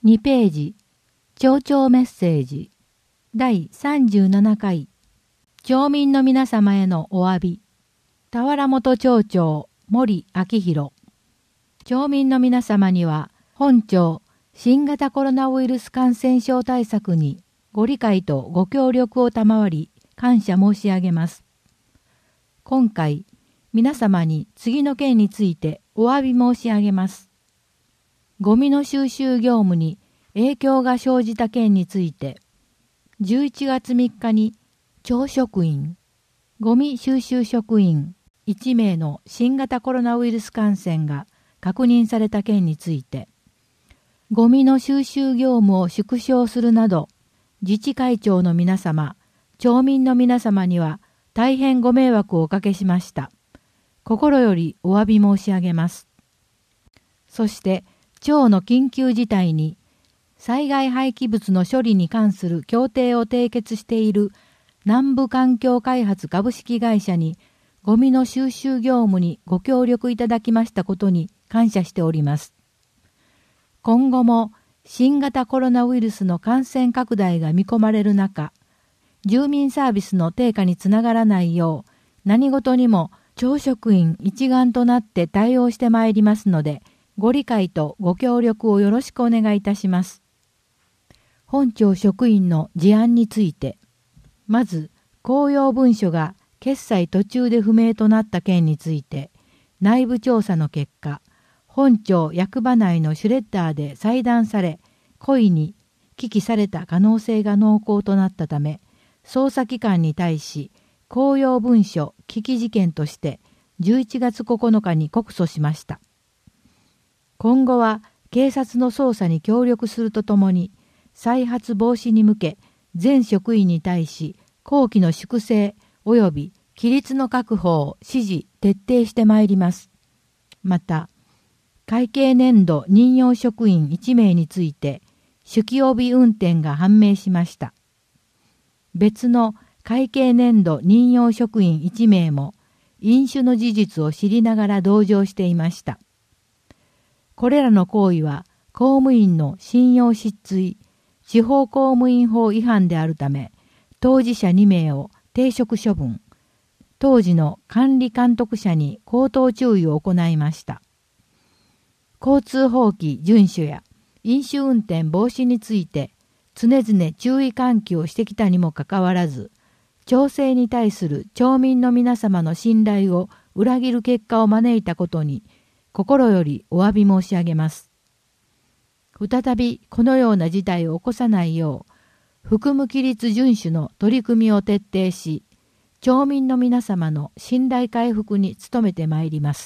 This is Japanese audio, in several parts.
2ページ、町長メッセージ、第37回、町民の皆様へのお詫び、田原本町長、森明弘。町民の皆様には、本町、新型コロナウイルス感染症対策にご理解とご協力を賜り、感謝申し上げます。今回、皆様に次の件についてお詫び申し上げます。ゴミの収集業務に影響が生じた件について、11月3日に町職員、ゴミ収集職員1名の新型コロナウイルス感染が確認された件について、ゴミの収集業務を縮小するなど、自治会長の皆様、町民の皆様には大変ご迷惑をおかけしました。心よりお詫び申し上げます。そして、町の緊急事態に災害廃棄物の処理に関する協定を締結している南部環境開発株式会社にゴミの収集業務にご協力いただきましたことに感謝しております。今後も新型コロナウイルスの感染拡大が見込まれる中、住民サービスの低下につながらないよう何事にも町職員一丸となって対応してまいりますので、ご理解とご協力をよろしくお願いいたします。本町職員の事案について、まず、公用文書が決済途中で不明となった件について、内部調査の結果、本町役場内のシュレッダーで裁断され、故意に棄棄された可能性が濃厚となったため、捜査機関に対し、公用文書棄棄事件として11月9日に告訴しました。今後は警察の捜査に協力するとともに、再発防止に向け、全職員に対し、綱紀の粛正及び規律の確保を指示徹底してまいります。また、会計年度任用職員1名について、酒気帯び運転が判明しました。別の会計年度任用職員1名も、飲酒の事実を知りながら同乗していました。これらの行為は公務員の信用失墜、地方公務員法違反であるため、当事者2名を停職処分、当時の管理監督者に口頭注意を行いました。交通法規遵守や飲酒運転防止について常々注意喚起をしてきたにもかかわらず、町政に対する町民の皆様の信頼を裏切る結果を招いたことに、心よりお詫び申し上げます。再びこのような事態を起こさないよう、服務規律遵守の取り組みを徹底し、町民の皆様の信頼回復に努めてまいります。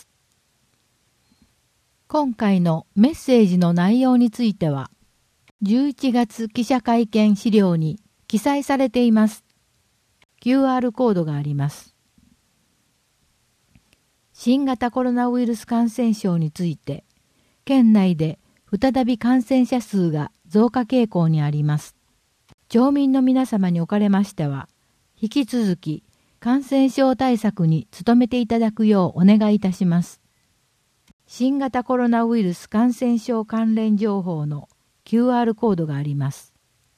今回のメッセージの内容については、11月記者会見資料に記載されています。QR コードがあります。新型コロナウイルス感染症について、県内で再び感染者数が増加傾向にあります。町民の皆様におかれましては、引き続き感染症対策に努めていただくようお願いいたします。新型コロナウイルス感染症関連情報の QR コードがあります。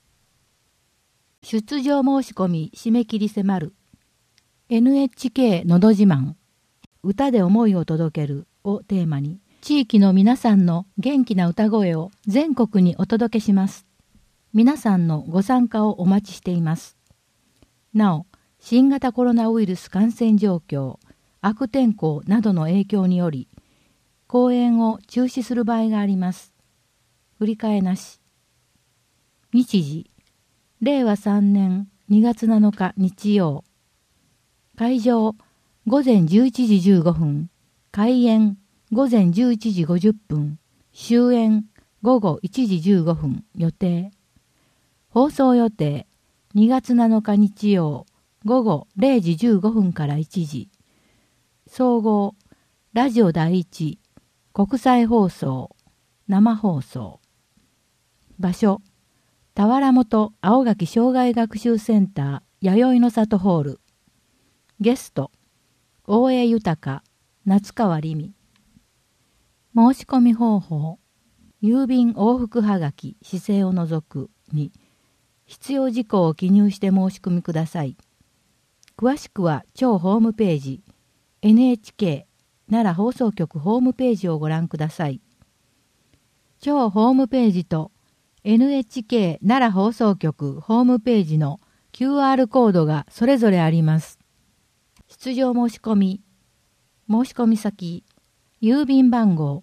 出場申し込み締め切り迫る NHK のど自慢歌で思いを届けるをテーマに、地域の皆さんの元気な歌声を全国にお届けします。皆さんのご参加をお待ちしています。なお、新型コロナウイルス感染状況、悪天候などの影響により、公演を中止する場合があります。振り替えなし。日時、令和3年2月7日日曜。会場、午前11時15分、開演午前11時50分、終演午後1時15分予定。放送予定2月7日日曜午後0時15分から1時。総合ラジオ第一国際放送生放送。場所田原本青垣障害学習センター弥生の里ホール。ゲスト大江豊、夏川りみ。申し込み方法郵便往復はがき市政を除くに必要事項を記入して申し込みください。詳しくは庁ホームページ NHK 奈良放送局ホームページをご覧ください。庁ホームページと NHK 奈良放送局ホームページの QR コードがそれぞれあります。出場申し込み先郵便番号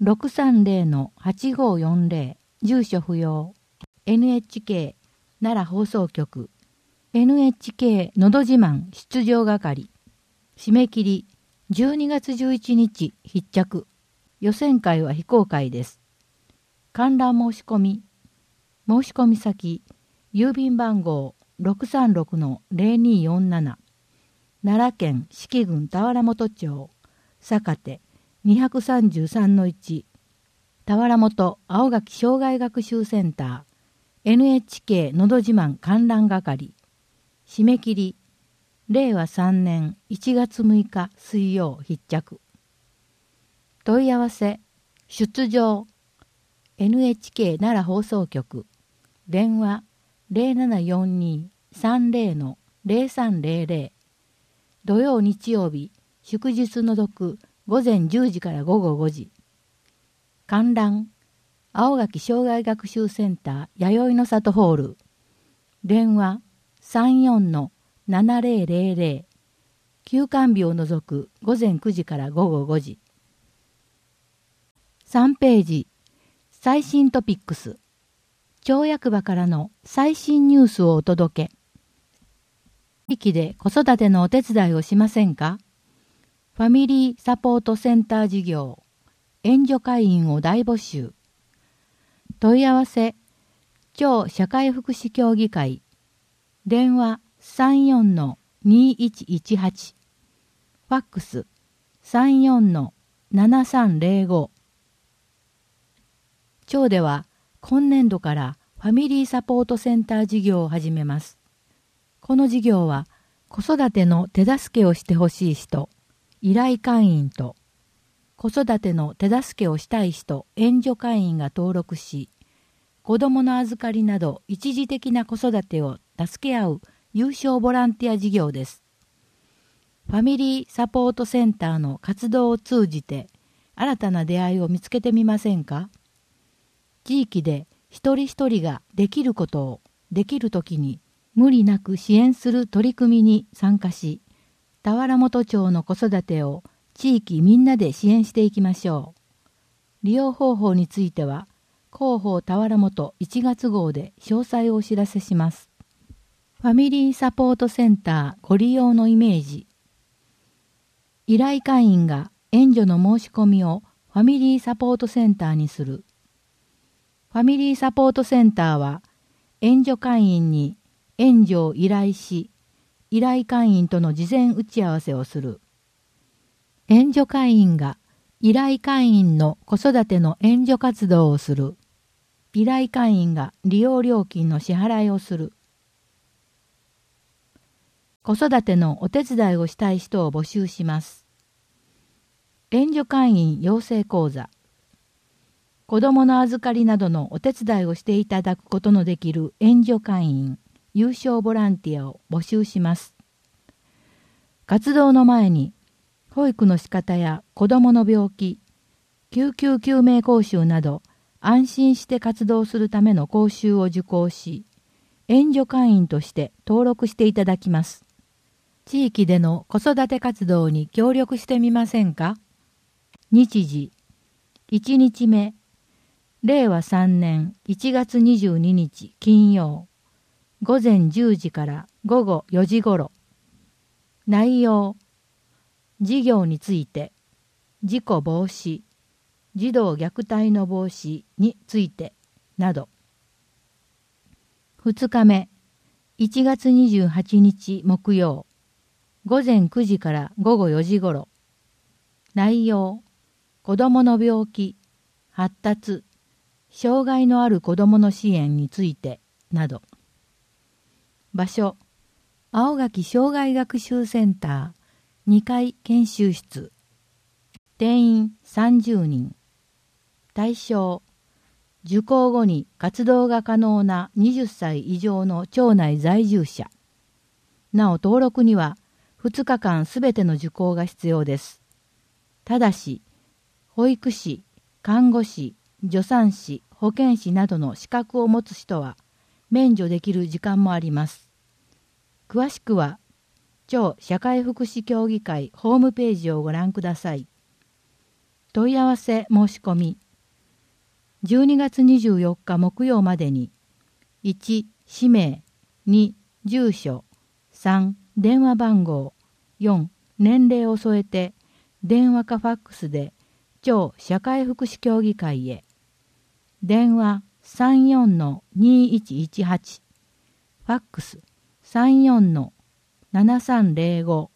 630-8540 住所不要 NHK 奈良放送局 NHK のど自慢出場係締め切り12月11日必着予選会は非公開です。観覧申し込み先郵便番号 636-0247 奈良県四季郡田原本町坂手233-1 田原本青垣障害学習センター NHK のど自慢観覧係締め切り令和3年1月6日水曜必着問い合わせ出場 NHK 奈良放送局電話 0742-30-0300 土曜日曜日祝日除く午前10時から午後5時観覧青垣障害学習センター弥生の里ホール電話 34-7000 休館日を除く午前9時から午後5時3ページ最新トピックス町役場からの最新ニュースをお届け地域で子育てのお手伝いをしませんか？ファミリーサポートセンター事業援助会員を大募集問い合わせ町社会福祉協議会電話 34-2118 ファックス 34-7305 町では今年度からファミリーサポートセンター事業を始めます。この事業は子育ての手助けをしてほしい人、依頼会員と子育ての手助けをしたい人、援助会員が登録し、子どもの預かりなど一時的な子育てを助け合う有償ボランティア事業です。ファミリーサポートセンターの活動を通じて新たな出会いを見つけてみませんか？地域で一人一人ができることをできるときに無理なく支援する取り組みに参加し、田原本町の子育てを地域みんなで支援していきましょう。利用方法については、広報田原本1月号で詳細をお知らせします。ファミリーサポートセンターご利用のイメージ。依頼会員が援助の申し込みをファミリーサポートセンターにする。ファミリーサポートセンターは援助会員に援助を依頼し、依頼会員との事前打ち合わせをする。援助会員が依頼会員の子育ての援助活動をする。依頼会員が利用料金の支払いをする。子育てのお手伝いをしたい人を募集します。援助会員養成講座。子どもの預かりなどのお手伝いをしていただくことのできる援助会員、有償ボランティアを募集します。活動の前に、保育の仕方や子どもの病気、救急救命講習など、安心して活動するための講習を受講し、援助会員として登録していただきます。地域での子育て活動に協力してみませんか？日時、1日目、令和3年1月22日金曜、午前10時から午後4時ごろ。内容、事業について、事故防止、児童虐待の防止についてなど。2日目、1月28日木曜、午前9時から午後4時ごろ。内容、子どもの病気、発達、障害のある子どもの支援についてなど。場所、青垣障害学習センター2階研修室。定員30人。対象、 受講後に活動が可能な20歳以上の町内在住者。なお登録には2日間すべての受講が必要です。ただし、保育士、看護師、助産師、保健師などの資格を持つ人は免除できる時間もあります。詳しくは、町社会福祉協議会ホームページをご覧ください。問い合わせ申し込み。12月24日木曜までに、1、氏名、2、住所、3、電話番号、4、年齢を添えて、電話かファックスで、町社会福祉協議会へ。電話 34-2118、ファックス 34-7305